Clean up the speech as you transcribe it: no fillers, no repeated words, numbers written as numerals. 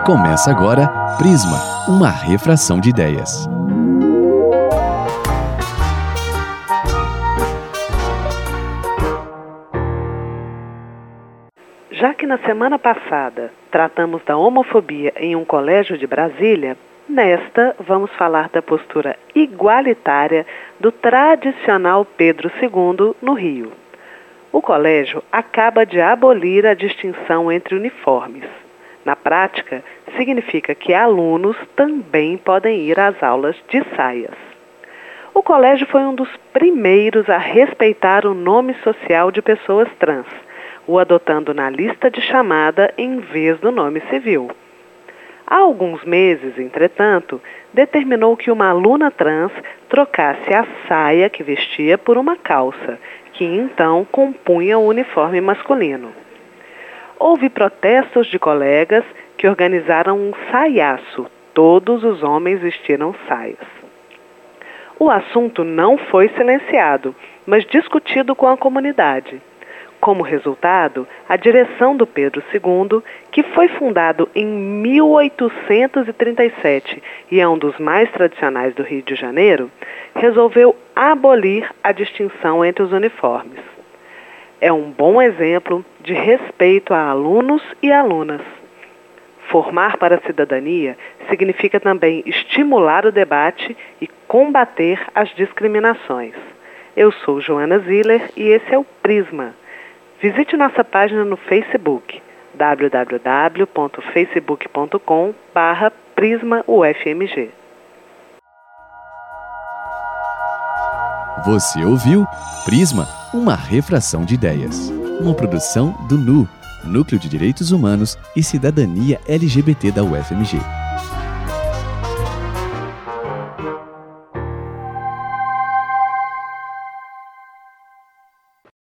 Começa agora Prisma, uma refração de ideias. Já que na semana passada tratamos da homofobia em um colégio de Brasília, nesta vamos falar da postura igualitária do tradicional Pedro II no Rio. O colégio acaba de abolir a distinção entre uniformes. Na prática, significa que alunos também podem ir às aulas de saias. O colégio foi um dos primeiros a respeitar o nome social de pessoas trans, o adotando na lista de chamada em vez do nome civil. Há alguns meses, entretanto, determinou que uma aluna trans trocasse a saia que vestia por uma calça, que então compunha o uniforme masculino. Houve protestos de colegas que organizaram um saiaço. Todos os homens vestiram saias. O assunto não foi silenciado, mas discutido com a comunidade. Como resultado, a direção do Pedro II, que foi fundado em 1837 e é um dos mais tradicionais do Rio de Janeiro, resolveu abolir a distinção entre os uniformes. É um bom exemplo de respeito a alunos e alunas. Formar para a cidadania significa também estimular o debate e combater as discriminações. Eu sou Joana Ziller e esse é o Prisma. Visite nossa página no Facebook, www.facebook.com/PrismaUFMG. Você ouviu Prisma, uma refração de ideias. Uma produção do NU, Núcleo de Direitos Humanos e Cidadania LGBT da UFMG.